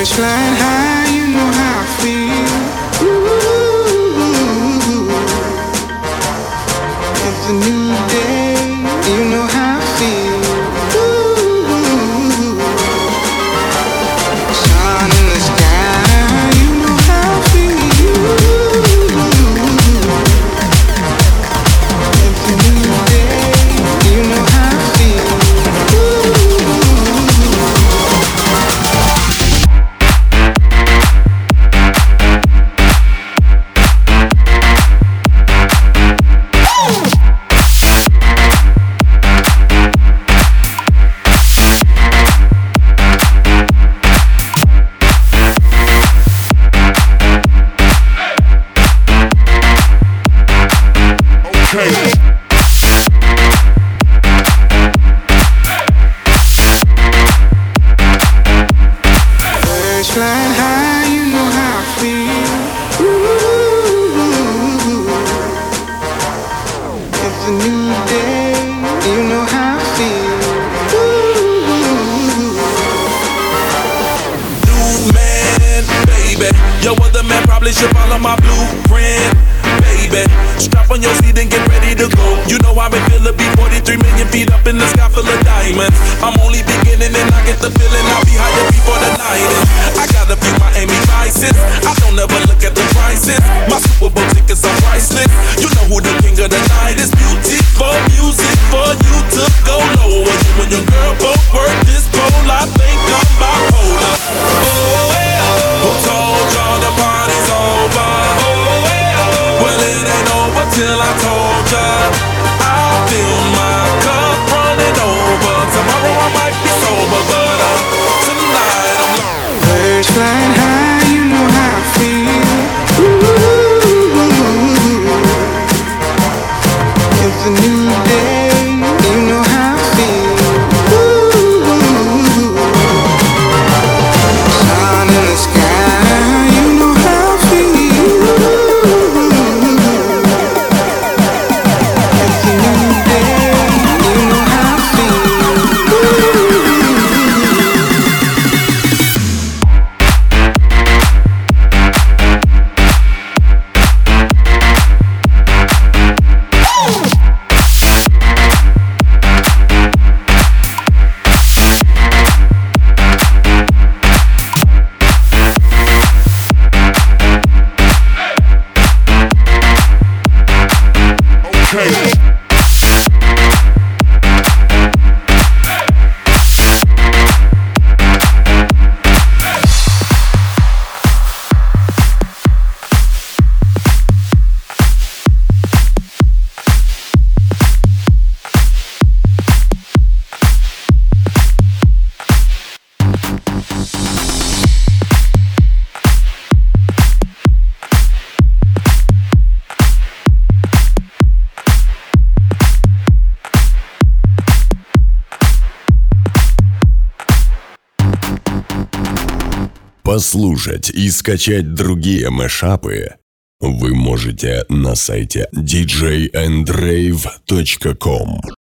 flying high, you know how I feel. Ooh, it's a new day, you know how I feel. Ooh, sun in the sky, you know how I feel. It's a new day, you know how I feel. Birds flying high, you know how I feel. Ooh, it's a new day, you know how I feel. New man, baby. Yo, other man probably should follow my blueprint, baby. Strap on your seat and get ready to go. You know how it feel to be 43 million feet up in the sky full of diamonds. I'm only beginning and I get the feeling I'll be higher before the night is. I got a few Miami Vices. I don't ever look at the prices. My Super Bowl tickets are priceless. You know who the king of the night is. Beautiful music for you to go lower. You and your girl both work this pole. I think I'm bipolar. Oh, hey, oh. Who told y'all the party's over? Oh, hey, oh. Well, it ain't over till I told ya. I'll fill my cup running over. Tomorrow I might be sober, but tonight I'm low. Birds flying high, you know how I feel. Ooh, it's a new day, you know how I feel. Ooh, sun in the sky, you know how I feel. It's a new day, you know how I feel. Послушать и скачать другие мэшапы вы можете на сайте djandrave.com.